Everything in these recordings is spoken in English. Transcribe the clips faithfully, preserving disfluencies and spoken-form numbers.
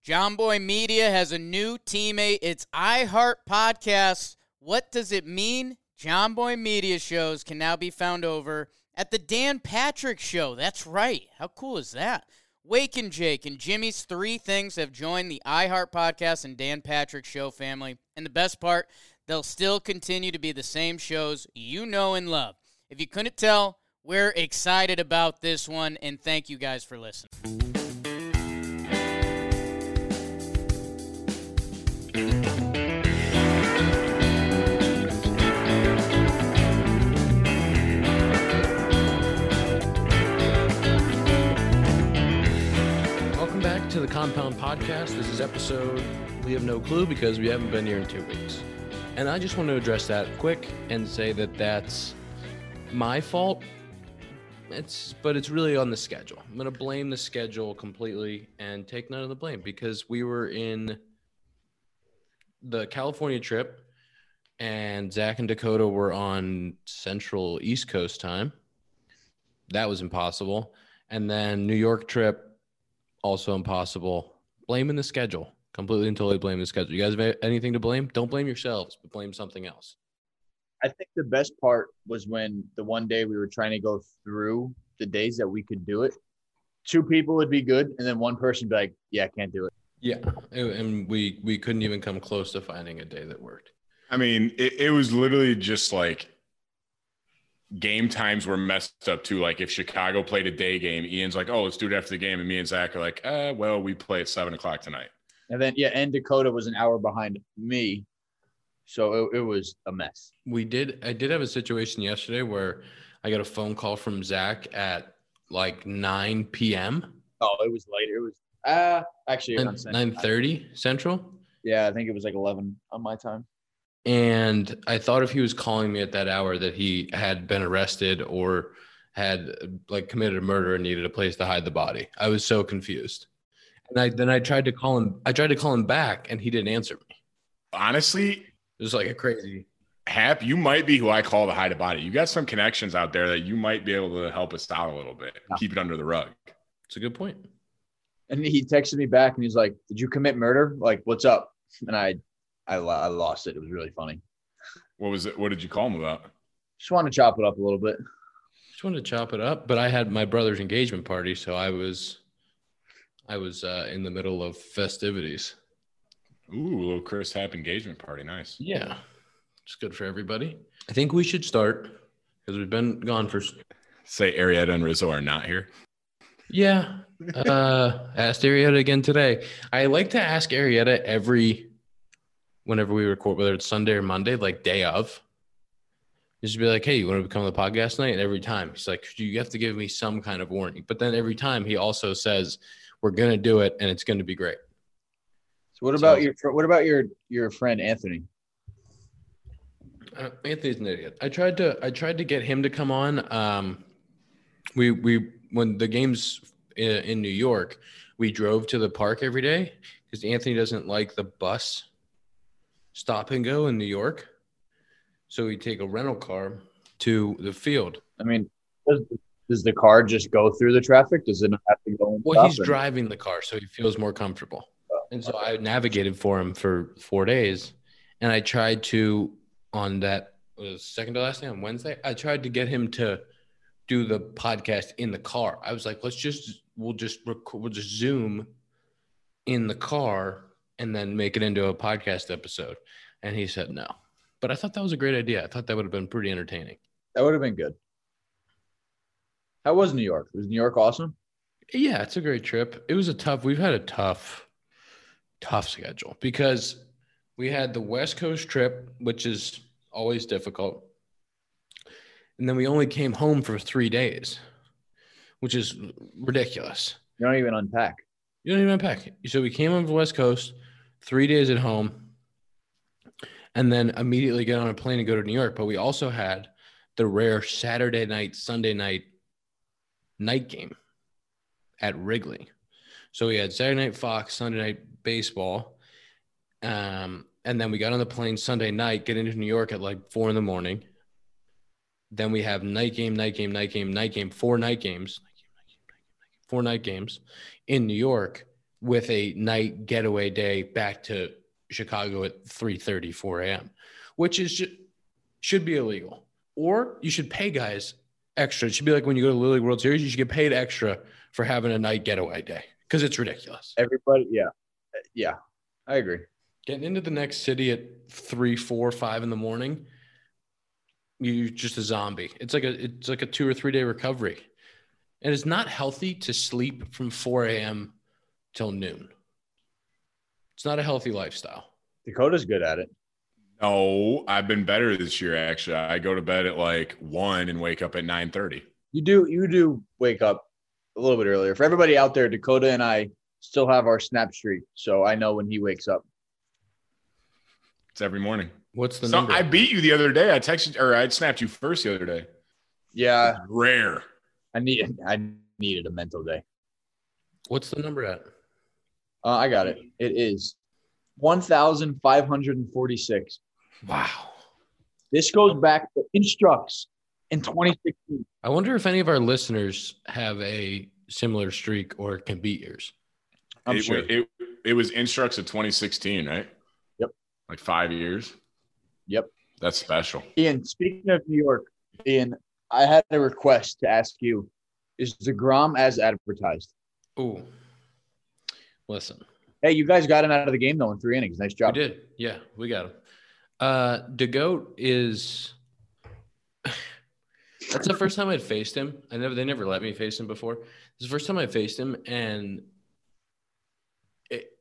John Boy Media has a new teammate. It's iHeart Podcasts. What does it mean? John Boy Media shows can now be found over at the Dan Patrick Show. That's right. How cool is that? Wake and Jake and Jimmy's Three Things have joined the iHeart Podcast and Dan Patrick Show family. And the best part, they'll still continue to be the same shows you know and love. If you couldn't tell, we're excited about this one, and thank you guys for listening. Welcome back to the Compound Podcast. This is episode we have no clue because we haven't been here in two weeks. And I just want to address that quick and say that that's my fault. It's, but it's really on the schedule. I'm going to blame the schedule completely and take none of the blame because we were in the California trip and Zach and Dakota were on Central East Coast time. That was impossible. And then New York trip, also impossible. Blaming the schedule. Completely and totally blame the schedule. You guys have anything to blame? Don't blame yourselves, but blame something else. I think the best part was when the one day we were trying to go through the days that we could do it. Two people would be good, and then one person would be like, yeah, I can't do it. Yeah, and we we couldn't even come close to finding a day that worked. I mean, it, it was literally just like game times were messed up too. Like if Chicago played a day game, Ian's like, oh, let's do it after the game. And me and Zach are like, uh, well, we play at seven o'clock tonight. And then, yeah, and Dakota was an hour behind me. So it, it was a mess. We did. I did have a situation yesterday where I got a phone call from Zach at like nine p.m. Oh, it was later. It was uh actually nine thirty Central. Yeah, I think it was like eleven on my time. And I thought if he was calling me at that hour that he had been arrested or had like committed a murder and needed a place to hide the body. I was so confused. And I then I tried to call him. I tried to call him back, and he didn't answer me. Honestly, it was like a crazy. Hap, you might be who I call to hide a body. You got some connections out there that you might be able to help us out a little bit. Yeah. Keep it under the rug. It's a good point. And he texted me back, and he's like, "Did you commit murder? Like, what's up?" And I, I, I lost it. It was really funny. What was it? What did you call him about? Just want to chop it up a little bit. Just wanted to chop it up, but I had my brother's engagement party, so I was, I was uh, in the middle of festivities. Ooh, a little Chris Hap engagement party. Nice. Yeah. It's good for everybody. I think we should start because we've been gone for. Say Arietta and Rizzo are not here. Yeah. Uh, asked Arietta again today. I like to ask Arietta every, whenever we record, whether it's Sunday or Monday, like day of. Just be like, hey, you want to become the podcast tonight? And every time he's like, you have to give me some kind of warning. But then every time he also says, we're going to do it and it's going to be great. So what about so, your what about your your friend Anthony? Uh, Anthony's an idiot. I tried to I tried to get him to come on. Um, we we when the games in, in New York, we drove to the park every day because Anthony doesn't like the bus stop and go in New York. So we take a rental car to the field. I mean, does, does the car just go through the traffic? Does it not have to go? Well, he's and- driving the car, so he feels more comfortable. And so I navigated for him for four days, and I tried to, on that was second to last day on Wednesday, I tried to get him to do the podcast in the car. I was like, let's just, we'll just, rec- we'll just Zoom in the car and then make it into a podcast episode. And he said no. But I thought that was a great idea. I thought that would have been pretty entertaining. That would have been good. How was New York? Was New York awesome? Yeah, it's a great trip. It was a tough, we've had a tough, tough schedule because we had the West Coast trip, which is always difficult. And then we only came home for three days, which is ridiculous. You don't even unpack. You don't even unpack. So we came on the West Coast, three days at home, and then immediately get on a plane and go to New York. But we also had the rare Saturday night, Sunday night night game at Wrigley. So we had Saturday night Fox, Sunday night baseball. Um, and then we got on the plane Sunday night, get into New York at like four in the morning. Then we have night game, night game, night game, night game, four night games, four night games in New York. with a night getaway day back to Chicago at three thirty, four a.m., which is just, should be illegal. Or you should pay guys extra. It should be like when you go to the Little League World Series, you should get paid extra for having a night getaway day because it's ridiculous. Everybody, yeah. Yeah, I agree. Getting into the next city at three, four, five in the morning, you're just a zombie. It's like a it's like a two or three day recovery. And it's not healthy to sleep from four a.m. till noon. It's not a healthy lifestyle. Dakota's good at it. No, I've been better this year, actually. I go to bed at like one and wake up at nine thirty. You do you do wake up a little bit earlier. For everybody out there, Dakota and I still have our snap streak, so I know when he wakes up. It's every morning. What's the so number? I beat you the other day. I texted or I snapped you first the other day. Yeah. It's rare. I need I needed a mental day. What's the number at? Uh, I got it. It is one thousand five hundred forty-six. Wow. This goes back to Instructs in twenty sixteen. I wonder if any of our listeners have a similar streak or can beat yours. I'm it, sure. It, it was Instructs of twenty sixteen, right? Yep. Like five years. Yep. That's special. Ian, speaking of New York, Ian, I had a request to ask you, is DeGrom as advertised? Ooh. Listen. Hey, you guys got him out of the game, though, in three innings. Nice job. We did. Yeah, we got him. Uh, DeGoat is – that's the first time I'd faced him. I never They never let me face him before. It's the first time I faced him, and it,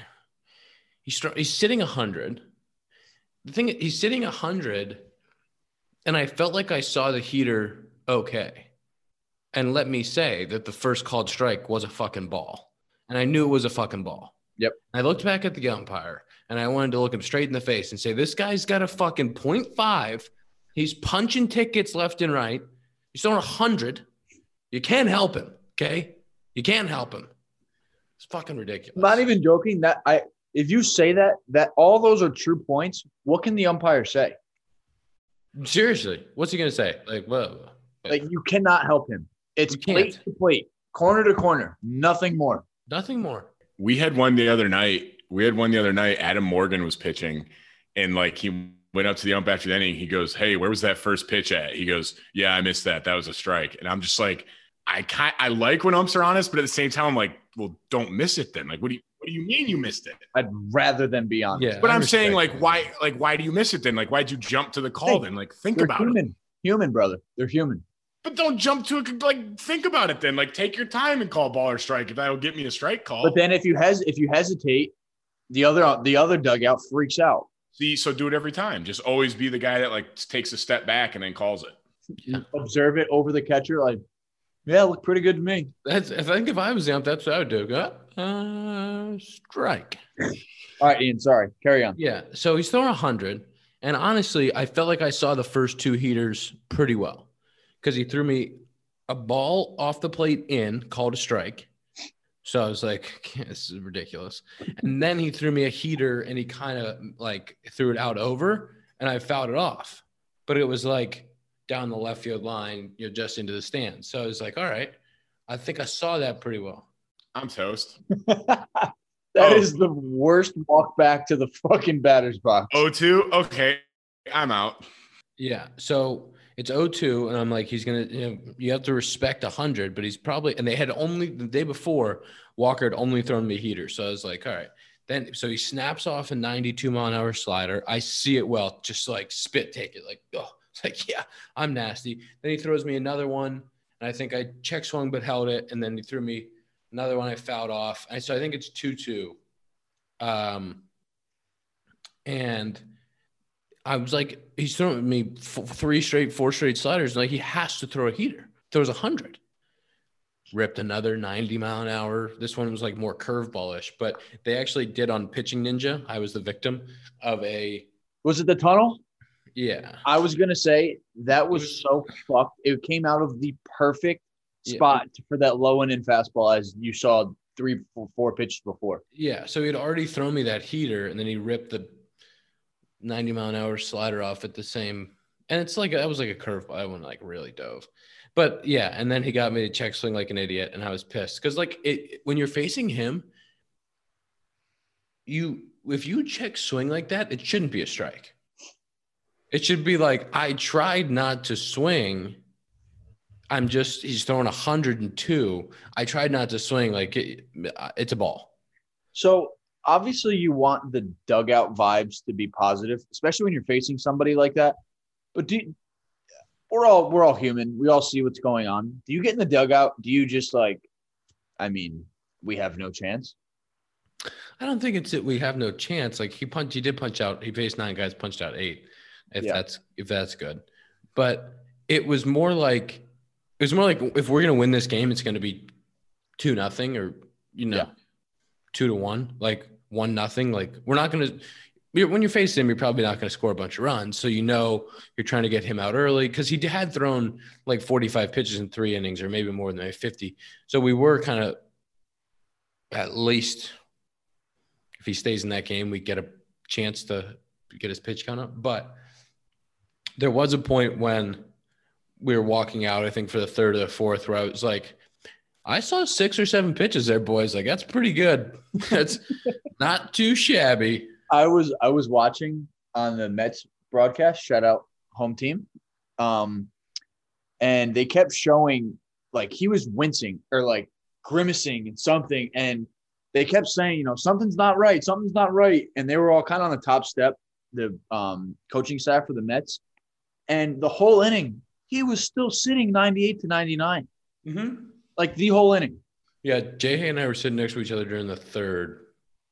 he's, he's sitting one hundred. The thing – he's sitting one hundred, and I felt like I saw the heater okay. And let me say that the first called strike was a fucking ball. And I knew it was a fucking ball. Yep. I looked back at the umpire, and I wanted to look him straight in the face and say, this guy's got a fucking point five. He's punching tickets left and right. He's throwing one hundred. You can't help him, okay? You can't help him. It's fucking ridiculous. Not even joking. That I if you say that, that all those are true points, what can the umpire say? Seriously, what's he going to say? Like, whoa. Like, you cannot help him. It's You can't. plate to plate, corner to corner, nothing more. Nothing more. We had one the other night. We had one the other night. Adam Morgan was pitching, and like he went up to the ump after the inning. He goes, "Hey, where was that first pitch at?" He goes, "Yeah, I missed that. That was a strike." And I'm just like, I kind I like when umps are honest, but at the same time, I'm like, well, don't miss it then. Like, what do you what do you mean you missed it? I'd rather them be honest. Yeah. But I I'm saying, respect like, that. why like why do you miss it then? Like, why'd you jump to the call Think. then? Like, think They're about human. it. Human, brother. They're human. But don't jump to it. Like, think about it then. Like, take your time and call ball or strike. If that'll get me a strike call. But then if you hes if you hesitate, the other the other dugout freaks out. See, so do it every time. Just always be the guy that like takes a step back and then calls it. Yeah. Observe it over the catcher, like, yeah, look pretty good to me. That's, I think if I was the ump, that's what I would do. Uh, strike. All right, Ian, sorry. Carry on. Yeah. So he's throwing one hundred. And honestly, I felt like I saw the first two heaters pretty well because he threw me a ball off the plate in, called a strike. So I was like, this is ridiculous. And then he threw me a heater and he kind of like threw it out over and I fouled it off. But it was like down the left field line, you know, just into the stand. So I was like, all right, I think I saw that pretty well. I'm toast. That Oh. is the worst walk back to the fucking batter's box. oh two? Okay. I'm out. Yeah. So it's oh two, and I'm like, he's going to, you know, you have to respect one hundred, but he's probably, and they had only, the day before, Walker had only thrown me heater. So I was like, all right. Then, so he snaps off a ninety-two mile an hour slider. I see it well, just like spit take it. Like, oh, it's like, yeah, I'm nasty. Then he throws me another one, and I think I check swung but held it, and then he threw me another one I fouled off. And so I think it's two two. Um, and I was like, he's throwing me f- three straight, four straight sliders. Like, he has to throw a heater. Throws one hundred. Ripped another ninety mile an hour. This one was like more curveball-ish, but they actually did on Pitching Ninja. I was the victim of a, Was it the tunnel? yeah. I was going to say that was It was- so fucked. It came out of the perfect Yeah. spot for that low and in fastball as you saw three, four, four pitches before. Yeah. So he had already thrown me that heater, and then he ripped the ninety mile an hour slider off at the same. And it's like, that was like a curveball. I went like really dove. But yeah. And then he got me to check swing like an idiot, and I was pissed. Because like it, when you're facing him, you if you check swing like that, it shouldn't be a strike. It should be like, I tried not to swing. I'm just, he's throwing one hundred two. I tried not to swing. Like, it, it's a ball. So obviously you want the dugout vibes to be positive, especially when you're facing somebody like that. But do you, we're all, we're all human. We all see what's going on. Do you get in the dugout? Do you just like, I mean, we have no chance? I don't think it's that we have no chance. Like, he punched, he did punch out. He faced nine guys, punched out eight. If yeah. that's, if that's good. But it was more like, it was more like if we're going to win this game, it's going to be two nothing or, you know, yeah. two to one, like one nothing. Like, we're not going to, when you face him, you're probably not going to score a bunch of runs. So, you know, you're trying to get him out early because he had thrown like forty-five pitches in three innings or maybe more than fifty. So we were kind of, at least if he stays in that game, we get a chance to get his pitch count up. But there was a point when we were walking out, I think for the third or the fourth, where I was like, I saw six or seven pitches there, boys. Like, that's pretty good. That's not too shabby. I was I was watching on the Mets broadcast, shout out home team. Um, and they kept showing, like, he was wincing or like grimacing and something. And they kept saying, you know, something's not right. Something's not right. And they were all kind of on the top step, the um, coaching staff for the Mets. And the whole inning, he was still sitting ninety-eight to ninety-nine. Mm-hmm. Like, the whole inning. Yeah, Jay and I were sitting next to each other during the third.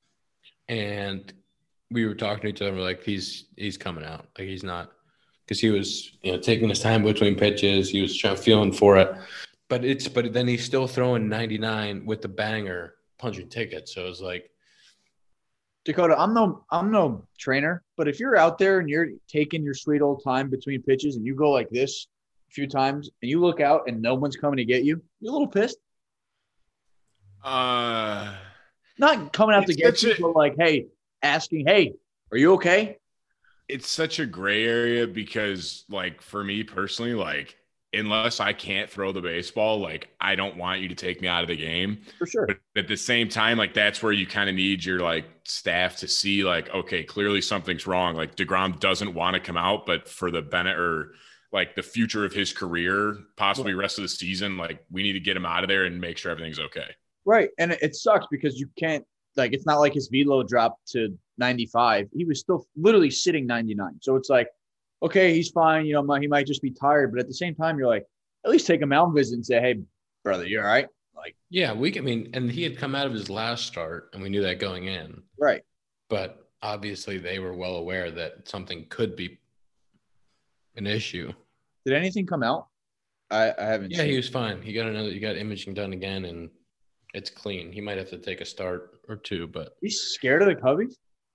And we were talking to each other. We're like, he's he's coming out. Like, he's not – because he was, you know, taking his time between pitches. He was trying, feeling for it. But it's but then he's still throwing ninety-nine with the banger punching tickets. So it was like – Dakota, I'm no I'm no trainer, but if you're out there and you're taking your sweet old time between pitches and you go like this a few times and you look out and no one's coming to get you, you're a little pissed. Uh, Not coming out to get you, a, but like, hey, asking, hey, are you okay? It's such a gray area because, like, for me personally, like, unless I can't throw the baseball, like, I don't want you to take me out of the game. For sure. But at the same time, like, that's where you kind of need your, like, staff to see, like, okay, clearly something's wrong. Like, DeGrom doesn't want to come out, but for the benefit or, like, the future of his career, possibly rest of the season, like, we need to get him out of there and make sure everything's okay. Right. And it sucks because you can't, like, it's not like his velo dropped to ninety-five. He was still literally sitting ninety-nine. So it's like, okay, he's fine. You know, he might just be tired. But at the same time, you're like, at least take a mound visit and say, hey, brother, you all right? Like, yeah, we, I mean, and he had come out of his last start, and we knew that going in. Right. But obviously they were well aware that something could be an issue. Did anything come out? I, I haven't yeah, seen he it. was fine. He got another, he got imaging done again, and it's clean. He might have to take a start or two, but he's scared of the Cubbies?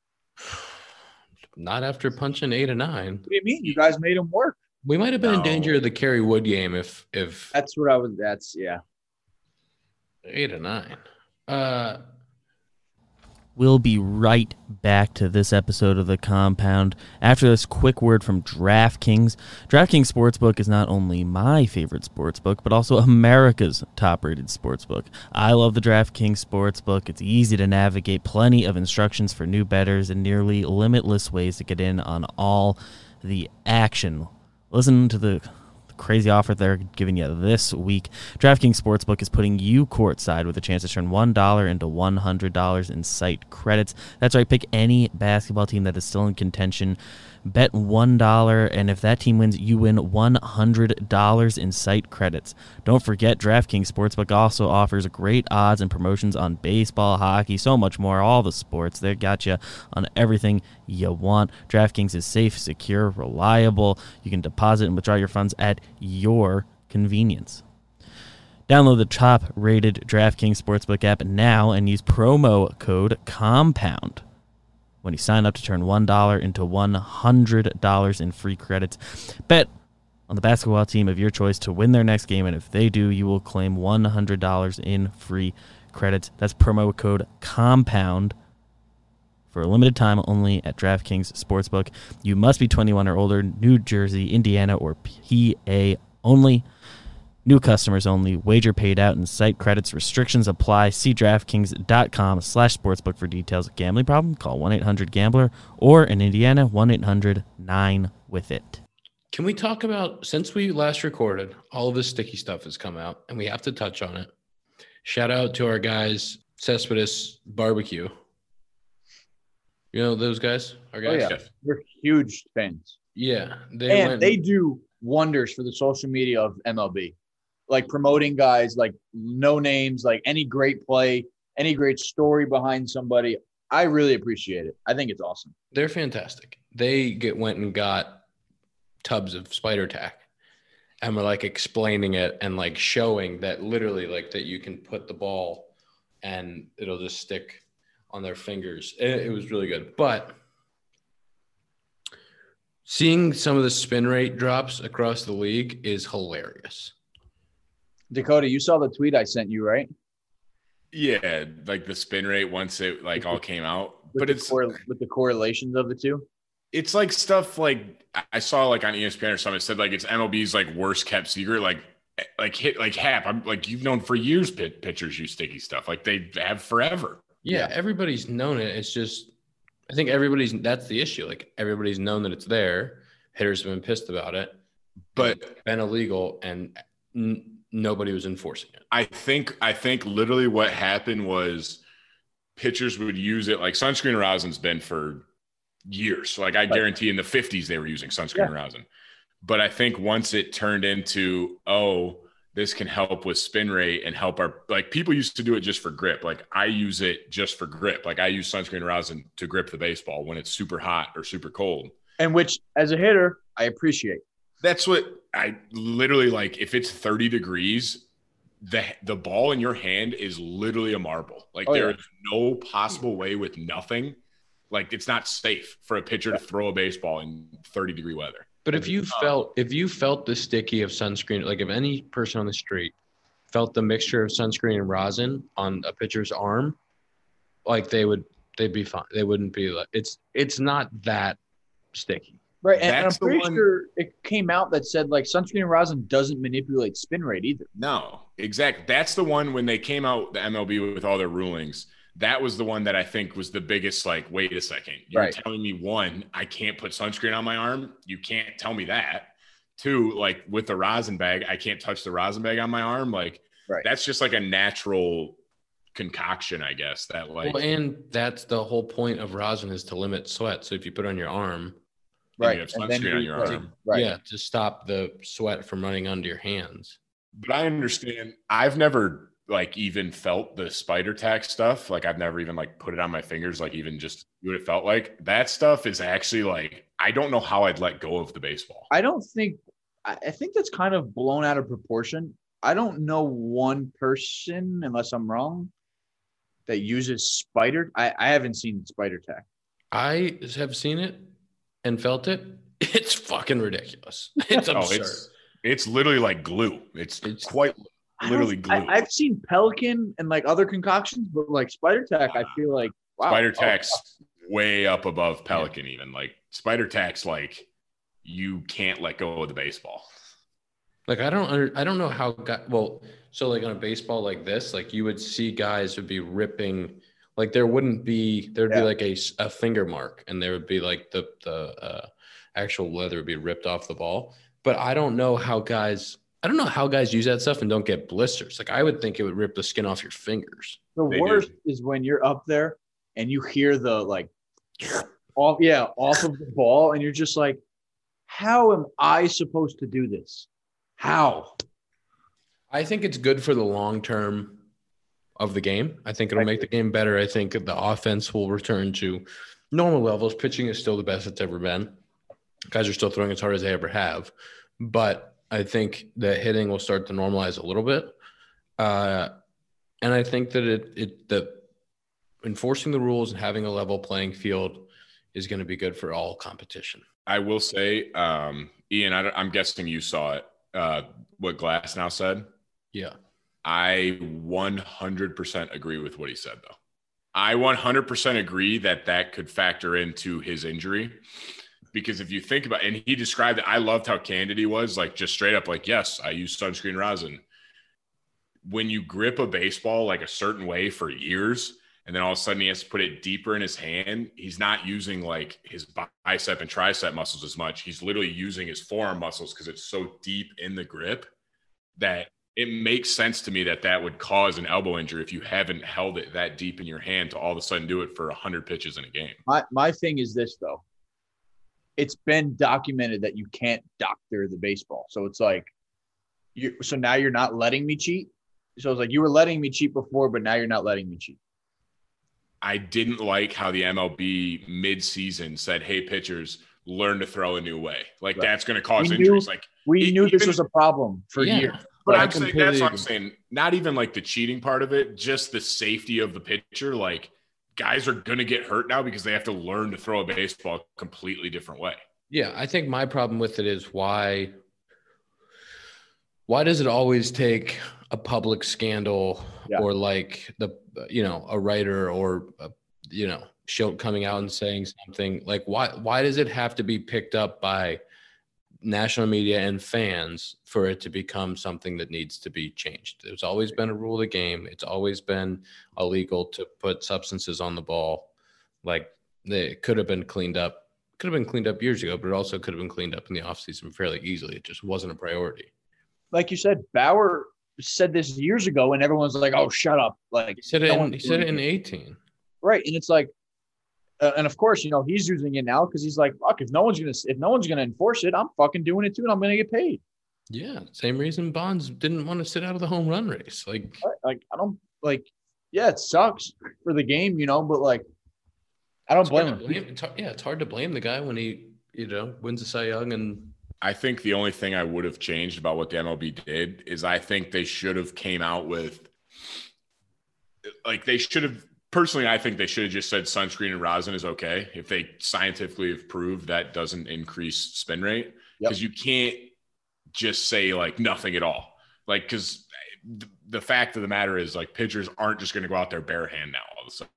Not after punching eight or nine. What do you mean? You guys made him work. We might have been No. in danger of the Kerry Wood game if if That's what I was. That's yeah. eight or nine. Uh, We'll be right back to this episode of The Compound after this quick word from DraftKings. DraftKings Sportsbook is not only my favorite sportsbook, but also America's top-rated sportsbook. I love the DraftKings Sportsbook. It's easy to navigate, plenty of instructions for new bettors, and nearly limitless ways to get in on all the action. Listen to the crazy offer they're giving you this week. DraftKings Sportsbook is putting you courtside with a chance to turn one dollar into one hundred dollars in site credits. That's right, pick any basketball team that is still in contention. Bet one dollar, and if that team wins, you win one hundred dollars in site credits. Don't forget, DraftKings Sportsbook also offers great odds and promotions on baseball, hockey, so much more, all the sports. They got you on everything you want. DraftKings is safe, secure, reliable. You can deposit and withdraw your funds at your convenience. Download the top-rated DraftKings Sportsbook app now and use promo code COMPOUND when you sign up to turn one dollar into one hundred dollars in free credits. Bet on the basketball team of your choice to win their next game, and if they do, you will claim one hundred dollars in free credits. That's promo code COMPOUND for a limited time only at DraftKings Sportsbook. You must be twenty-one or older, New Jersey, Indiana, or P A only. New customers only. Wager paid out and site credits. Restrictions apply. See DraftKings.com slash sportsbook for details. Gambling problem? Call one eight hundred gambler or in Indiana, one eight hundred nine with it. Can we talk about, since we last recorded, all of this sticky stuff has come out, and we have to touch on it. Shout out to our guys, Cespedes Barbecue. You know those guys? Our guys? Oh, yeah. We're huge fans. Yeah. They and went, they do wonders for the social media of M L B. Like promoting guys, like no names, like any great play, any great story behind somebody. I really appreciate it. I think it's awesome. They're fantastic. They get went and got tubs of Spider Tack and were like explaining it and like showing that literally like that you can put the ball and it'll just stick on their fingers. It, it was really good. But seeing some of the spin rate drops across the league is hilarious. Dakota, you saw the tweet I sent you, right? Yeah, like the spin rate once it like all came out. With But the it's cor- with the correlations of the two. it's like stuff like I saw like on E S P N or something. It said like it's M L B's like worst kept secret. Like like hit like Hap. I'm like you've known for years pit, pitchers use sticky stuff. Like they have forever. Yeah, everybody's known it. It's just I think everybody's that's the issue. Like everybody's known that it's there. Hitters have been pissed about it, But it's been illegal and n- nobody was enforcing it. I think I think literally what happened was pitchers would use it like sunscreen rosin's been for years. So like I guarantee in the fifties they were using sunscreen Yeah. rosin. But I think once it turned into, oh, this can help with spin rate and help our like people used to do it just for grip. Like I use it just for grip. Like I use sunscreen rosin to grip the baseball when it's super hot or super cold. And which as a hitter, I appreciate. That's what I literally like. If it's thirty degrees, the the ball in your hand is literally a marble. Like Oh, there yeah. is no possible way with nothing. Like it's not safe for a pitcher to throw a baseball in thirty degree weather. But if you felt if you felt the sticky of sunscreen, like if any person on the street felt the mixture of sunscreen and rosin on a pitcher's arm, like they would they'd be fine. They wouldn't be like it's it's not that sticky. Right. And, and I'm That's the pretty one- sure it came out that said like sunscreen rosin doesn't manipulate spin rate either. No, exactly. That's the one when they came out the M L B with all their rulings. That was the one that I think was the biggest. Like, wait a second, you're Right. telling me one, I can't put sunscreen on my arm. You can't tell me that. Two, like with the rosin bag, I can't touch the rosin bag on my arm. Like, Right. that's just like a natural concoction, I guess. That like, Well, and that's the whole point of rosin is to limit sweat. So if you put it on your arm, and Right. you have And then sunscreen on you- your right. arm. Right. yeah, to stop the sweat from running onto your hands. But I understand. I've never like even felt the spider tack stuff. Like I've never even like put it on my fingers, like even just see what it felt like. That stuff is actually like, I don't know how I'd let go of the baseball. I don't think I I think that's kind of blown out of proportion. I don't know one person, unless I'm wrong, that uses spider. I, I haven't seen spider tack. I have seen it and felt it. It's fucking ridiculous. It's Oh, absurd. it's it's literally like glue. It's, It's- quite I literally don't- glue. I, I've seen Pelican and like other concoctions, but like spider tack, I feel like wow. Spider Oh, tack's way up above Pelican. Even like spider tack's like you can't let go of the baseball. Like I don't under, I don't know how guy, well so like on a baseball like this like you would see guys would be ripping like there wouldn't be there'd Yeah. be like a, s- a finger mark and there would be like the the uh, actual leather would be ripped off the ball, but I don't know how guys I don't know how guys use that stuff and don't get blisters. Like I would think it would rip the skin off your fingers. The They do. worst is when you're up there and you hear the like off yeah off of the ball and you're just like, how am I supposed to do this? How? I think it's good for the long term of the game. I think it'll make the game better. I think the offense will return to normal levels. Pitching is still the best it's ever been. Guys are still throwing as hard as they ever have. But I think that hitting will start to normalize a little bit. Uh, and I think that it, it that enforcing the rules and having a level playing field is going to be good for all competition. I will say, um, Ian, I, I'm guessing you saw it. Uh, what Glass now said. Yeah. I one hundred percent agree with what he said, though. I one hundred percent agree that that could factor into his injury because if you think about, and he described it, I loved how candid he was, like just straight up, like, yes, I use sunscreen rosin. When you grip a baseball like a certain way for years, and then all of a sudden he has to put it deeper in his hand, he's not using like his bicep and tricep muscles as much. He's literally using his forearm muscles because it's so deep in the grip that it makes sense to me that that would cause an elbow injury if you haven't held it that deep in your hand to all of a sudden do it for one hundred pitches in a game. My my thing is this, though. It's been documented that you can't doctor the baseball. So it's like, you. so now you're not letting me cheat? So it's like you were letting me cheat before, but now you're not letting me cheat. I didn't like how the M L B mid-season said, hey, pitchers, learn to throw a new way. Like, right. That's going to cause we injuries. Knew, like We it, knew even, this was a problem for yeah, years. But I'm saying, that's what I'm saying. Not even like the cheating part of it, just the safety of the pitcher. Like, guys are going to get hurt now because they have to learn to throw a baseball a completely different way. Yeah, I think my problem with it is why – why does it always take a public scandal yeah. or like the, you know, a writer or, a, you know, show coming out and saying something like, why, why does it have to be picked up by national media and fans for it to become something that needs to be changed? There's always been a rule of the game. It's always been illegal to put substances on the ball. Like they could have been cleaned up, could have been cleaned up years ago, but it also could have been cleaned up in the offseason fairly easily. It just wasn't a priority. Like you said, Bauer said this years ago, and everyone's like, "Oh, shut up!" Like he said it. In, he said it in eighteen, right? And it's like, uh, and of course, you know, he's using it now because he's like, "Fuck! If no one's gonna, if no one's gonna enforce it, I'm fucking doing it too, and I'm gonna get paid." Yeah, same reason Bonds didn't want to sit out of the home run race. Like, like I don't like. Yeah, it sucks for the game, you know, but like, I don't blame him. Blame, it's hard, yeah, it's hard to blame the guy when he, you know, wins a Cy Young and. I think the only thing I would have changed about what the M L B did is I think they should have came out with like they should have personally, I think they should have just said sunscreen and rosin is okay if they scientifically have proved that doesn't increase spin rate because yep. you can't just say like nothing at all. Like, because the fact of the matter is like pitchers aren't just going to go out there bare hand now all of a sudden,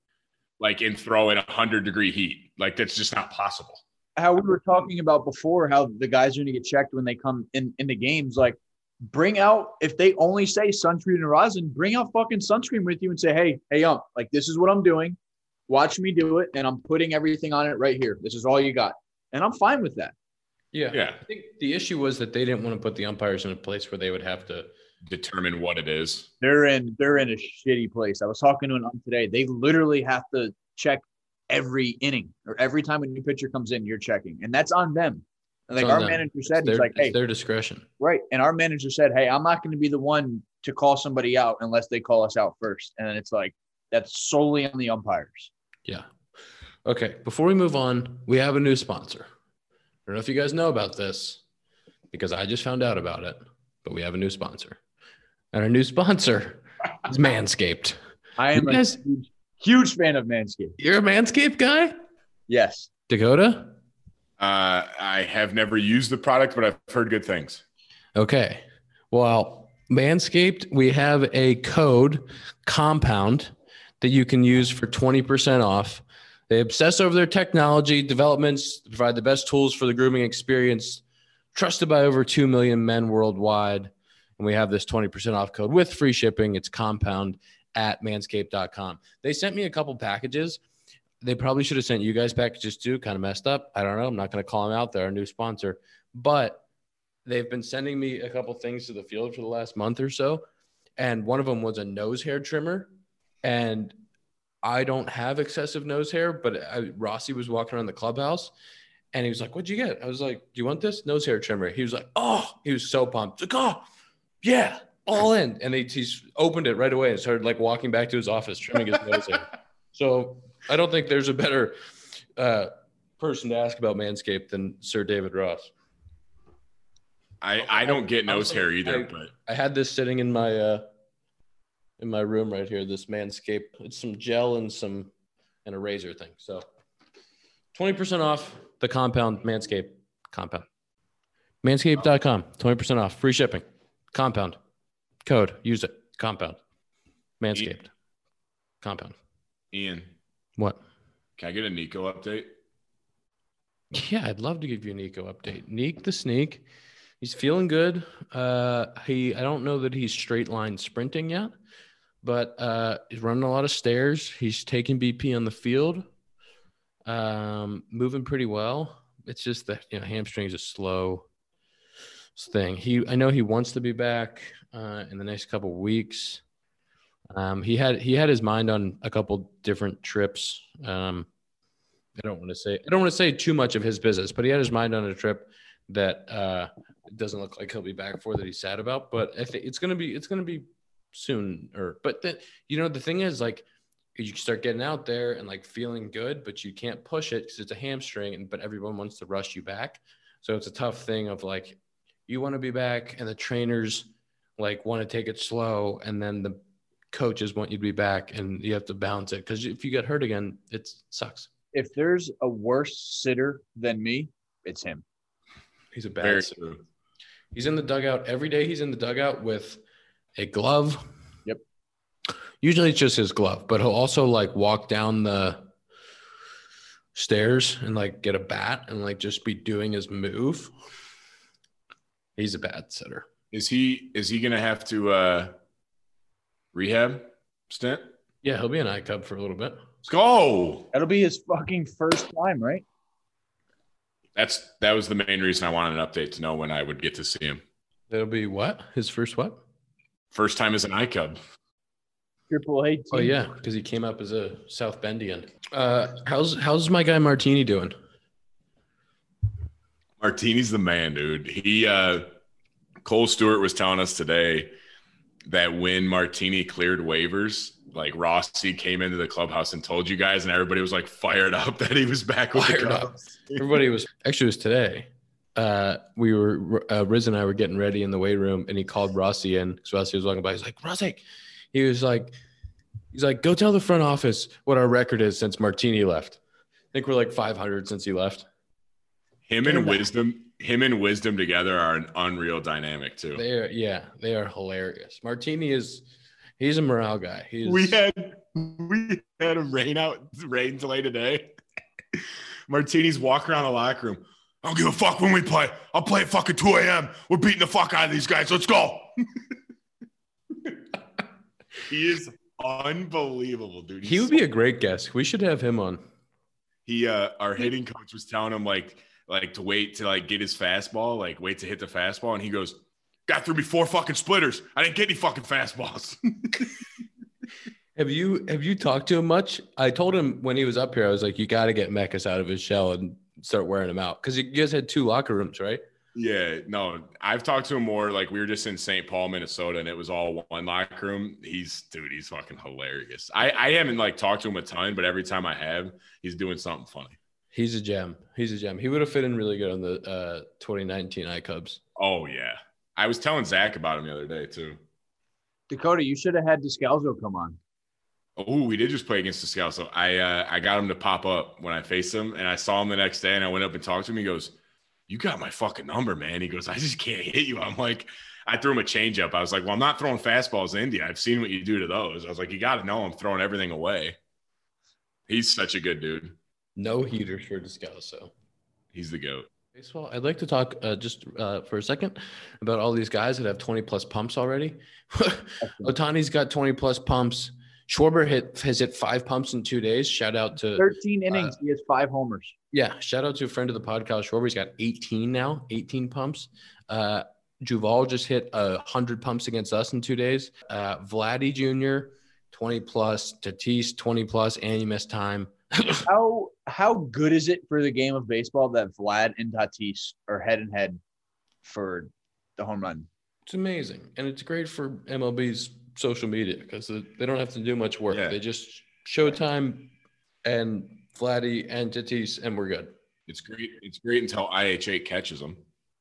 like and throw in a hundred degree heat. Like that's just not possible. How we were talking about before, how the guys are going to get checked when they come in into games. Like, bring out, if they only say sunscreen and rosin, bring out fucking sunscreen with you and say, hey, hey, um, like, this is what I'm doing. Watch me do it, and I'm putting everything on it right here. This is all you got. And I'm fine with that. Yeah. yeah. I think the issue was that they didn't want to put the umpires in a place where they would have to determine what it is. They're in, they're in a shitty place. I was talking to an ump today. They literally have to check every inning or every time a new pitcher comes in, you're checking, and that's on them. And like our them. manager said, it's he's their, like, "Hey, it's their discretion." Right. And our manager said, "Hey, I'm not going to be the one to call somebody out unless they call us out first." And it's like that's solely on the umpires. Yeah. Okay. Before we move on, we have a new sponsor. I don't know if you guys know about this because I just found out about it, but we have a new sponsor, and our new sponsor is Manscaped. I am. You guys. A- Huge fan of Manscaped. You're a Manscaped guy? Yes. Dakota? Uh, I have never used the product, but I've heard good things. Okay. Well, Manscaped, we have a code, compound, that you can use for twenty percent off. They obsess over their technology developments, provide the best tools for the grooming experience, trusted by over two million men worldwide. And we have this twenty percent off code with free shipping. It's compound at manscaped dot com. They sent me a couple packages. They probably should have sent you guys packages too. Kind of messed up. I don't know. I'm not going to call them out. They're our new sponsor. But they've been sending me a couple things to the field for the last month or so. And one of them was a nose hair trimmer. And I don't have excessive nose hair, but I, Rossi was walking around the clubhouse and he was like, "What'd you get?" I was like, "Do you want this nose hair trimmer?" He was like, "Oh," he was so pumped. He's like, "Oh, yeah. All in." And he, he's opened it right away and started like walking back to his office, trimming his nose hair. So I don't think there's a better uh, person to ask about Manscaped than Sir David Ross. I, I don't get nose hair either, I, but I had this sitting in my uh, in my room right here. This Manscaped, it's some gel and some and a razor thing. So twenty percent off the compound Manscaped compound. Manscaped dot com, twenty percent off, free shipping, compound. Code, use it. Compound. Manscaped. Ian. Compound. Ian. What? Can I get a Nico update? Yeah, I'd love to give you a Nico update. Neek the Sneak, he's feeling good. Uh, he I don't know that he's straight line sprinting yet, but uh, he's running a lot of stairs. He's taking B P on the field, um, moving pretty well. It's just that you know hamstring's a slow thing. He I know he wants to be back uh, in the next couple of weeks. Um, he had he had his mind on a couple different trips. Um, I don't want to say I don't want to say too much of his business, but he had his mind on a trip that uh, it doesn't look like he'll be back for that he's sad about. But I think it's gonna be it's gonna be soon. Or but the, you know the thing is like you start getting out there and like feeling good, but you can't push it because it's a hamstring, and but everyone wants to rush you back. So it's a tough thing of like you want to be back, and the trainers like want to take it slow, and then the coaches want you to be back, and you have to balance it because if you get hurt again, it sucks. If there's a worse sitter than me, it's him. He's a bad Very sitter. true. He's in the dugout every day. He's in the dugout with a glove. Yep. Usually it's just his glove, but he'll also like walk down the stairs and like get a bat and like just be doing his move. He's a bad sitter. Is he is he gonna have to uh, rehab stint? Yeah, he'll be an I-Cub for a little bit. Let's go. That'll be his fucking first time, right? That's that was the main reason I wanted an update to know when I would get to see him. That'll be what? His first what? First time as an I-Cub. Triple A team. Oh yeah, because he came up as a South Bendian. Uh, how's how's my guy Martini doing? Martini's the man, dude. He uh, Cole Stewart was telling us today that when Martini cleared waivers, like Rossi came into the clubhouse and told you guys, and everybody was like fired up that he was back with Fired the up. Cubs. Everybody was actually it was today. Uh, we were uh, Riz and I were getting ready in the weight room, and he called Rossi in because Rossi was walking by. He's like, Rossi, he was like, he's like, go tell the front office what our record is since Martini left. I think we're like five hundred since he left. Him and Wisdom, him and Wisdom together are an unreal dynamic too. They are, yeah, they are hilarious. Martini is, he's a morale guy. He's, We had we had a rain out rain delay today. Martini's walking around the locker room. I don't give a fuck when we play. I'll play at fucking two a.m. We're beating the fuck out of these guys. Let's go. He is unbelievable, dude. He's he would be a great guest. We should have him on. He uh our hitting coach was telling him like like to wait to like get his fastball, like wait to hit the fastball, and he goes, got through me four fucking splitters. I didn't get any fucking fastballs. Have you have you talked to him much? I told him when he was up here, I was like, you got to get Mekis out of his shell and start wearing him out because you guys had two locker rooms, right? Yeah, no, I've talked to him more. Like we were just in Saint Paul, Minnesota, and it was all one locker room. He's dude, he's fucking hilarious. I I haven't like talked to him a ton, but every time I have, he's doing something funny. He's a gem. He's a gem. He would have fit in really good on the uh, twenty nineteen I-Cubs. Oh yeah, I was telling Zach about him the other day too. Dakota, you should have had Descalzo come on. Oh, we did just play against the Scouts. So I uh, I got him to pop up when I faced him, and I saw him the next day, and I went up and talked to him. He goes, you got my fucking number, man. He goes, I just can't hit you. I'm like, I threw him a changeup. I was like, well, I'm not throwing fastballs to India. I've seen what you do to those. I was like, you got to know I'm throwing everything away. He's such a good dude. No heaters for Descalso. He's the GOAT. Baseball. I'd like to talk uh, just uh, for a second about all these guys that have twenty plus pumps already. Otani's got twenty plus pumps. Schwarber hit has hit five pumps in two days. Shout out to thirteen innings. Uh, he has five homers. Yeah. Shout out to a friend of the podcast, Schwarber. He's got eighteen now, eighteen pumps. Uh, Juval just hit one hundred pumps against us in two days. Uh, Vladdy Junior, twenty plus. Tatis, twenty plus, and he missed time. how how good is it for the game of baseball that Vlad and Tatis are head and head for the home run? It's amazing. And it's great for M L B's social media because they don't have to do much work. Yeah. They just Showtime and Vladdy and Tatis, and we're good. It's great. It's great until I H eight catches them.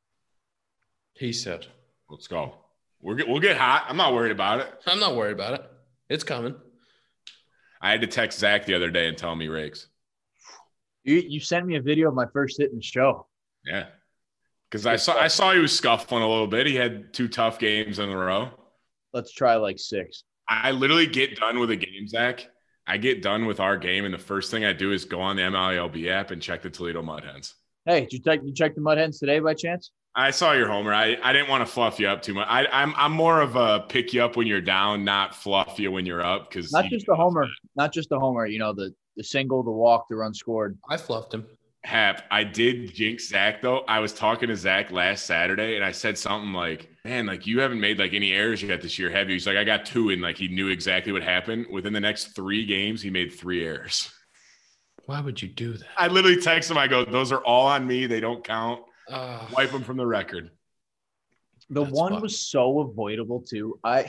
He said. Let's go. We're get, we'll get hot. I'm not worried about it. I'm not worried about it. It's coming. I had to text Zach the other day and tell him he rakes. You you sent me a video of my first hit in the show. Yeah. Because I saw I saw he was scuffling a little bit. He had two tough games in a row. Let's try like six. I literally get done with a game, Zach. I get done with our game, and the first thing I do is go on the M L B app and check the Toledo Mud Hens. Hey, did you check you check the Mud Hens today by chance? I saw your homer. I, I didn't want to fluff you up too much. I, I'm I'm more of a pick you up when you're down, not fluff you when you're up. Because not just the homer, not just the homer. You know, the the single, the walk, the run scored. I fluffed him. Hap, I did jinx Zach though. I was talking to Zach last Saturday, and I said something like, "Man, like you haven't made like any errors yet this year, have you?" He's like, "I got two," and like he knew exactly what happened. Within the next three games, he made three errors. Why would you do that? I literally text him. I go, "Those are all on me. They don't count. Uh, Wipe them from the record." The That's one fun. was so avoidable too. I,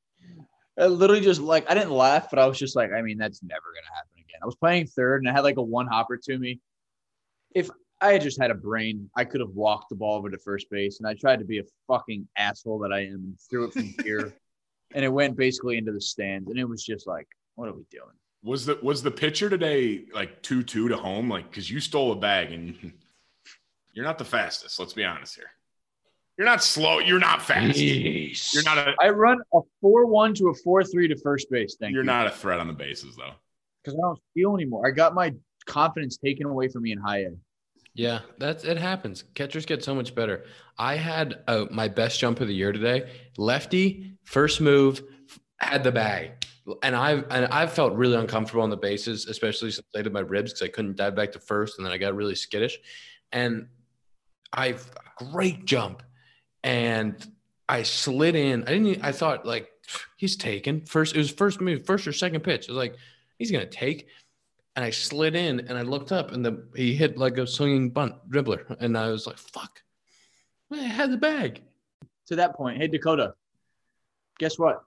I literally just like I didn't laugh, but I was just like, I mean, that's never gonna happen again. I was playing third, and I had like a one hopper to me. If I had just had a brain, I could have walked the ball over to first base, and I tried to be a fucking asshole that I am and threw it from here, and it went basically into the stands, and it was just like, what are we doing? Was the was the pitcher today like two two to home? Like, because you stole a bag and you're not the fastest. Let's be honest here. You're not slow. You're not fast. Jeez. You're not a. I run a four one to a four three to first base. Thank You're you. not a threat on the bases though. Because I don't feel anymore. I got my confidence taken away from me in high A. Yeah, that's it happens. Catchers get so much better. I had uh, my best jump of the year today. Lefty, first move, had the bag. And I've and I've felt really uncomfortable on the bases, especially since I did my ribs because I couldn't dive back to first, and then I got really skittish. And I've great jump, and I slid in. I didn't. I thought like he's taken first. It was first move, first or second pitch. I was like, he's gonna take. And I slid in, and I looked up, and the he hit like a swinging bunt dribbler, and I was like, "Fuck, I had the bag." To that point, hey, Dakota, guess what?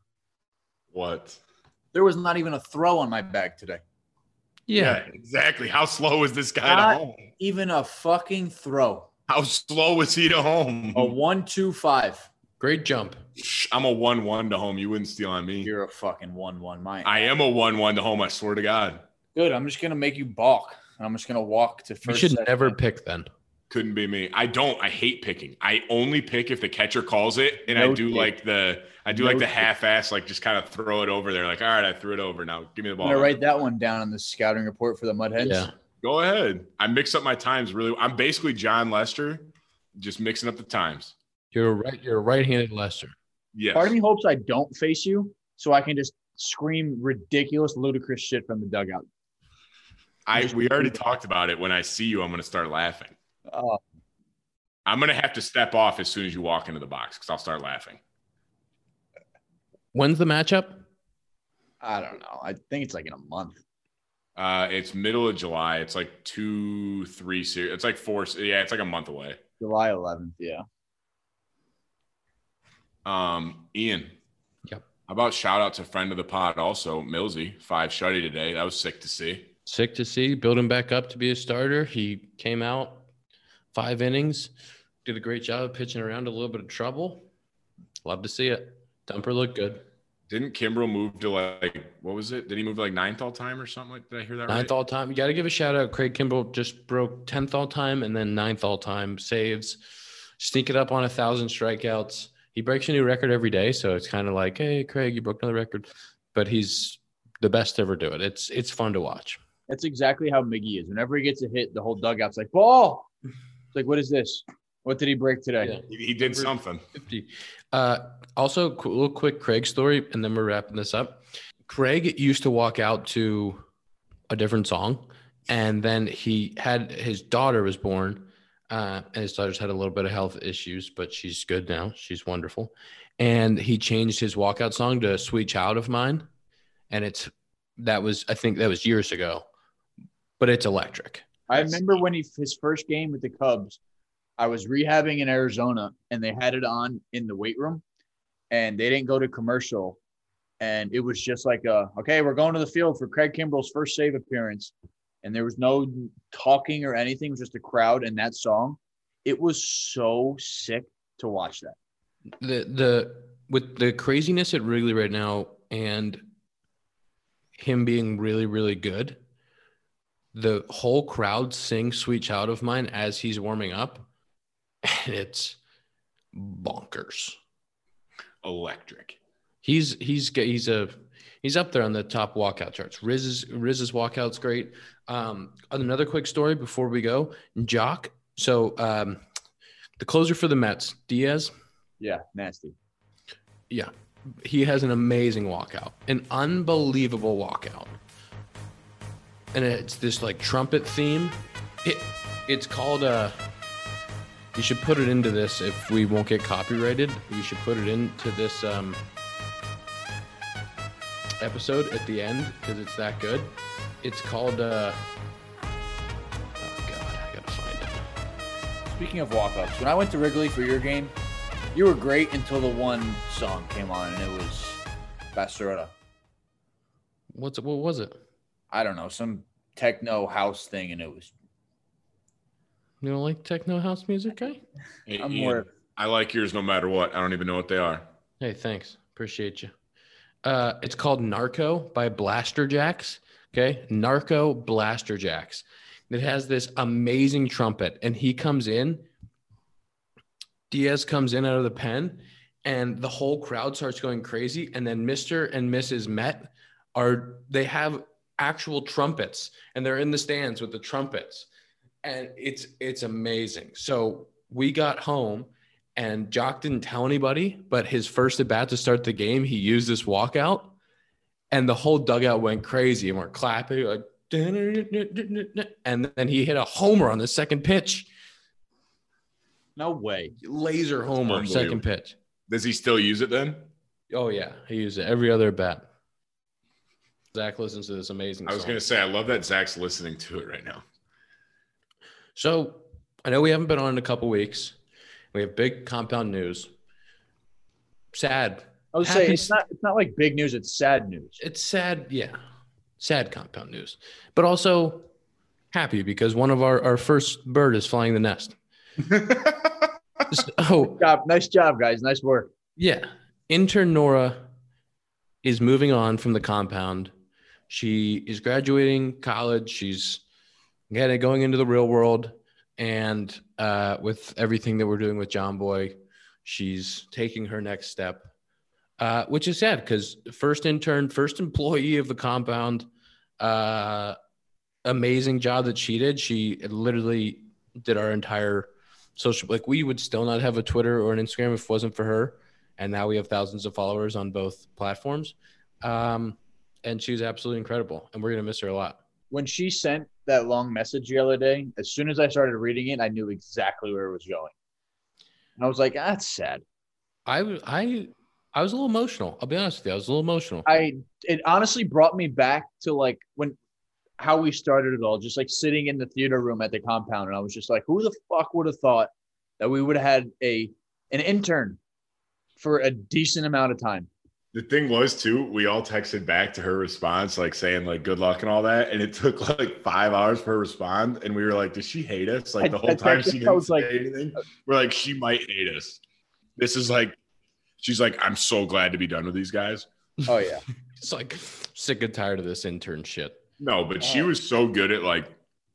What? There was not even a throw on my bag today. Yeah, exactly. How slow is this guy Not to home? even a fucking throw. How slow is he to home? A one two five. great jump. I'm a one one to home. You wouldn't steal on me. You're a fucking one one. Mine. I am a one one to home. I swear to God. Good. I'm just gonna make you balk, and I'm just gonna walk to You first. should second. never pick then. Couldn't be me. I don't. I hate picking. I only pick if the catcher calls it, and No I do shit. like the I do No like the shit. half-ass, like just kind of throw it over there. Like, all right, I threw it over. Now give me the I'm ball. gonna write that one down on the scouting report for the Mud Hens. Yeah, Go ahead. I mix up my times really. I'm basically John Lester, just mixing up the times. you're right. You're a right-handed Lester. Yes. Part of me hopes I don't face you, so I can just scream ridiculous, ludicrous shit from the dugout. I we already talked about it. When I see you, I'm going to start laughing. Oh, I'm going to have to step off as soon as you walk into the box because I'll start laughing. When's the matchup? I don't know. I think it's like in a month. Uh, it's middle of July. It's like two, three series. It's like four. Yeah, it's like a month away. July eleventh. Yeah. Um, Ian. Yep. How about shout out to friend of the pod also, Millsy, five shutty today. That was sick to see. Sick to see. Build him back up to be a starter. He came out five innings, did a great job of pitching around a little bit of trouble. Love to see it. Dumper looked good. Didn't Kimbrel move to like, what was it? Did he move to like ninth all time or something? Like, did I hear that Ninth right? all time. You got to give a shout out. Craig Kimbrell just broke tenth all time and then ninth all time saves. Sneak it up on a thousand strikeouts. He breaks a new record every day, so it's kind of like, hey, Craig, you broke another record. But he's the best to ever do it. It's it's fun to watch. That's exactly how Miggy is. Whenever he gets a hit, the whole dugout's like, ball. It's like, what is this? What did he break today? Yeah. He, he did something. fifty. Uh, also, a little quick Craig story, and then we're wrapping this up. Craig used to walk out to a different song, and then he had his daughter was born, uh, and his daughter's had a little bit of health issues, but she's good now. She's wonderful. And he changed his walkout song to Sweet Child of Mine, and it's that was I think that was years ago, but it's electric. I remember when he his first game with the Cubs, I was rehabbing in Arizona, and they had it on in the weight room, and they didn't go to commercial, and it was just like, a, okay, we're going to the field for Craig Kimbrell's first save appearance, and there was no talking or anything, it was just a crowd and that song. It was so sick to watch that. The the with the craziness at Wrigley right now and him being really, really good, the whole crowd sings Sweet Child of Mine as he's warming up. And it's bonkers. Electric. He's he's he's a he's up there on the top walkout charts. Riz's Riz's walkout's great. Um, another quick story before we go. Jock So um, the closer for the Mets, Diaz. Yeah, nasty. Yeah, he has an amazing walkout, an unbelievable walkout, and it's this like trumpet theme. It it's called uh You should put it into this if we won't get copyrighted. You should put it into this um, episode at the end because it's that good. It's called. Uh, oh God, I gotta find it. Speaking of walk-ups, when I went to Wrigley for your game, you were great until the one song came on, and it was Bastaretta. What's it? What was it? I don't know, some techno house thing, and it was. You don't like techno house music, guy? Hey, I'm Ian, more. I like yours no matter what. I don't even know what they are. Hey, thanks. Appreciate you. Uh, it's called Narco by Blaster Jacks. Okay, Narco Blaster Jacks. It has this amazing trumpet, and he comes in. Diaz comes in out of the pen, and the whole crowd starts going crazy. And then Mister and Missus Met are they have actual trumpets, and they're in the stands with the trumpets, and it's it's amazing. So we got home, and Jock didn't tell anybody, but his first at bat to start the game, he used this walkout, and the whole dugout went crazy, and we're clapping like, and then he hit a homer on the second pitch. No way. Laser homer, second pitch. Does he still use it then? Oh, yeah. He used it every other bat. Zach listens to this amazing I was song. going to say, I love that Zach's listening to it right now. So I know we haven't been on in a couple weeks. We have big compound news. Sad. I would Happy- say it's not. It's not like big news. It's sad news. It's sad. Yeah. Sad compound news. But also happy because one of our, our first bird is flying the nest. Oh, Good job. Nice job, guys. Nice work. yeah. Intern Nora is moving on from the compound. She is graduating college. She's getting going into the real world. And uh, with everything that we're doing with John Boy, she's taking her next step, uh, which is sad because first intern, first employee of the compound, uh, amazing job that she did. She literally did our entire social, like we would still not have a Twitter or an Instagram if it wasn't for her. And now we have thousands of followers on both platforms. Um, and she was absolutely incredible. And we're going to miss her a lot. When she sent that long message the other day, as soon as I started reading it, I knew exactly where it was going. And I was like, ah, that's sad. I, was- I, I was a little emotional. I'll be honest with you. I was a little emotional. I it honestly brought me back to like when how we started it all, just like sitting in the theater room at the compound. And I was just like, who the fuck would have thought that we would have had a an intern for a decent amount of time? The thing was, too, we all texted back to her response, like saying, like, good luck and all that. And it took like five hours for her to respond. And we were like, does she hate us? Like, I- the whole I time texted- she I didn't was say like- anything. We're like, she might hate us. This is like, she's like, I'm so glad to be done with these guys. Oh yeah. It's like sick and tired of this intern shit. No, but she Oh. was so good at like,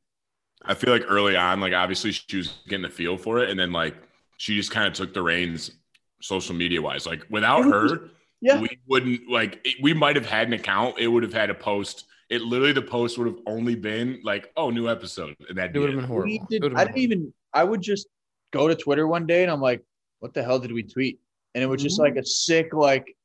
I feel like early on, like obviously she was getting a feel for it. And then like, she just kind of took the reins social media wise. Like without It was her, Yeah. we wouldn't like, it, we might've had an account. It would have had a post. It literally, the post would have only been like, oh, new episode. And that'd It be would have it. been horrible. We It did, would've I been didn't even, I would just go to Twitter one day and I'm like, what the hell did we tweet? And it was just like a sick, like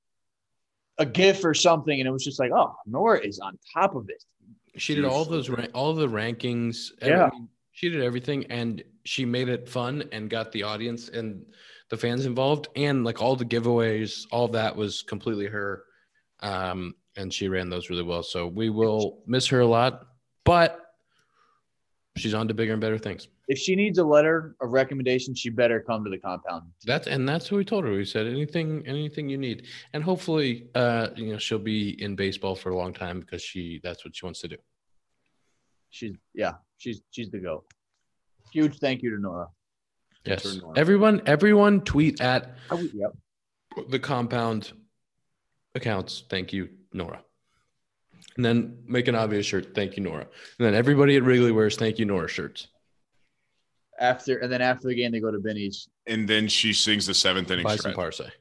a GIF or something. And it was just like, oh, Nora is on top of this. She did all those, ra- all the rankings. Yeah. every- She did everything, and she made it fun and got the audience and the fans involved, and like all the giveaways, all of that was completely her. Um, and she ran those really well. So we will miss her a lot, but she's on to bigger and better things. If she needs a letter of recommendation, she better come to the compound. That's and that's what we told her. We said anything, anything you need, and hopefully, uh, you know, she'll be in baseball for a long time because she that's what she wants to do. She's yeah, she's she's the GOAT. Huge thank you to Nora. Yes, Turn Nora. everyone, everyone, tweet at I would- yep. the compound accounts. Thank you, Nora. And then make an obvious shirt. Thank you, Nora. And then everybody at Wrigley wears thank you, Nora shirts. After and then after the game, they go to Benny's. And then she sings the seventh inning Buy stretch. some Parse.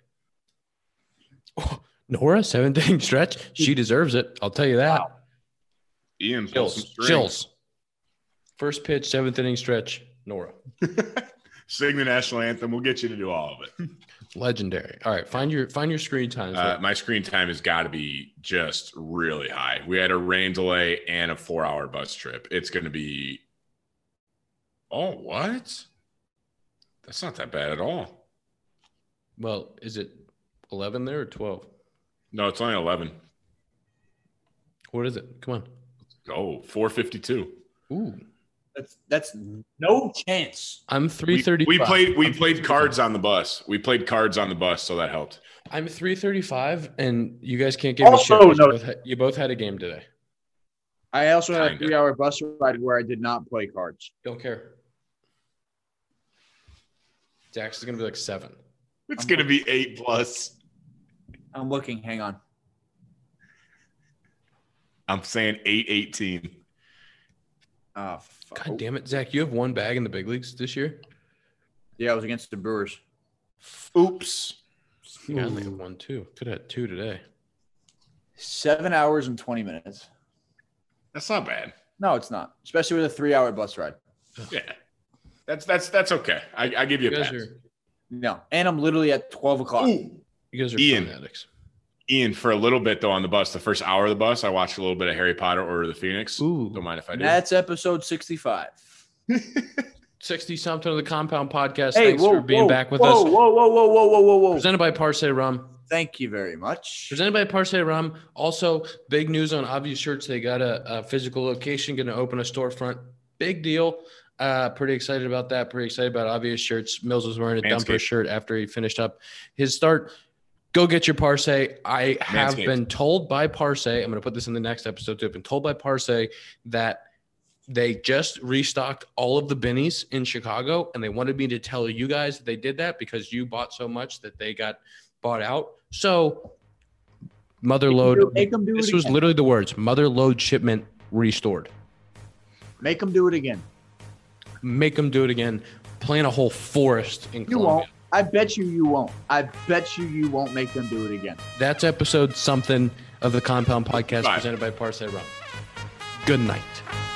Oh, Nora, seventh inning stretch. She deserves it. I'll tell you that. Wow. Ian, pull some Chills. strings. Chills. First pitch, seventh inning stretch, Nora. Sing the national anthem. We'll get you to do all of it. Legendary. All right, find your find your screen times. Uh, my screen time has got to be just really high. We had a rain delay and a four-hour bus trip. It's going to be. Oh, what? That's not that bad at all. Well, is it eleven there or twelve? No, it's only eleven. What is it? Come on. Oh, four fifty-two. Ooh. That's that's no chance. I'm three We, thirty. we played we played cards on the bus. We played cards on the bus, so that helped. I'm three thirty-five, and you guys can't give me Also, shit. 'cause no- You both, had, you both had a game today. I also had a Kinda. three-hour bus ride where I did not play cards. Don't care. Dax is gonna be like seven. It's going to be eight plus. I'm looking. Hang on. I'm saying eight eighteen. Oh, fuck. God damn it, Zach! You have one bag in the big leagues this year. Yeah, I was against the Brewers. Oops. You only have one too. Could have had two today. Seven hours and twenty minutes. That's not bad. No, it's not. Especially with a three-hour bus ride. Yeah. That's that's that's okay. I, I give you You a guys pass. are No, and I'm literally at twelve o'clock. Ooh. you guys are Ian. fun addicts. Ian, for a little bit though on the bus, the first hour of the bus, I watched a little bit of Harry Potter Order of the Phoenix. Ooh. Don't mind if I And do. that's episode sixty-five. Sixty something of the Compound Podcast. Hey, Thanks whoa, for being whoa, back with whoa, us. Whoa, whoa, whoa, whoa, whoa, whoa, whoa! Presented by Parse Rum. Thank you very much. Presented by Parse Rum. Also, big news on Obvious Shirts. They got a, a physical location, going to open a storefront. Big deal. Uh, pretty excited about that. Pretty excited about Obvious Shirts. Mills was wearing a Dumper Manscaped. shirt after he finished up his start. Go get your Parse. I have Manscaped. been told by Parse, I'm going to put this in the next episode too. I've been told by Parse that they just restocked all of the bennies in Chicago, and they wanted me to tell you guys that they did that because you bought so much that they got bought out. So, mother load. Make them do This it was again. literally the words: mother load shipment restored. Make them do it again. Make them do it again. Plant a whole forest in You Columbia. won't. I bet you you won't. I bet you you won't make them do it again. That's episode something of the Compound Podcast Bye. presented by Parse Rum. Good night.